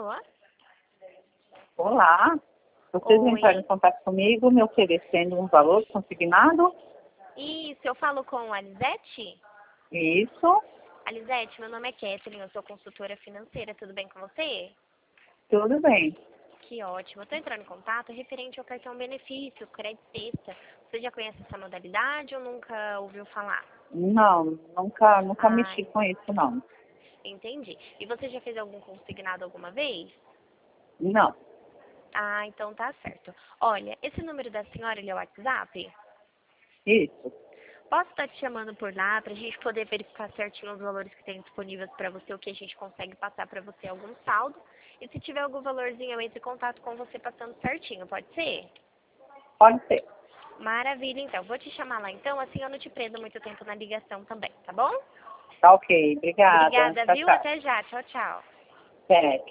Alô? Olá, vocês Oi. entraram em contato comigo me oferecendo um valor consignado? Isso, eu falo com a Lisete? Isso, Lisete, meu nome é Kathleen, eu sou consultora financeira, tudo bem com você? tudo bem. Que ótimo. Eu estou entrando em contato referente ao cartão benefício, crédito sexta. Você já conhece essa modalidade ou nunca ouviu falar? Não, nunca mexi Ai, com isso, não. entendi. E você já fez algum consignado alguma vez? Não, Ah, então tá certo. Olha, esse número da senhora, ele é o WhatsApp? isso. Posso estar te chamando por lá para a gente poder verificar certinho os valores que tem disponíveis para você, o que a gente consegue passar para você algum saldo. E se tiver algum valorzinho, eu entro em contato com você passando certinho, pode ser? Pode ser. Maravilha, então. Vou te chamar lá então, assim eu não te prendo muito tempo na ligação também, tá bom? Tá ok, obrigada. Obrigada, Tchau, viu? tchau. Até já. Tchau, tchau. Até.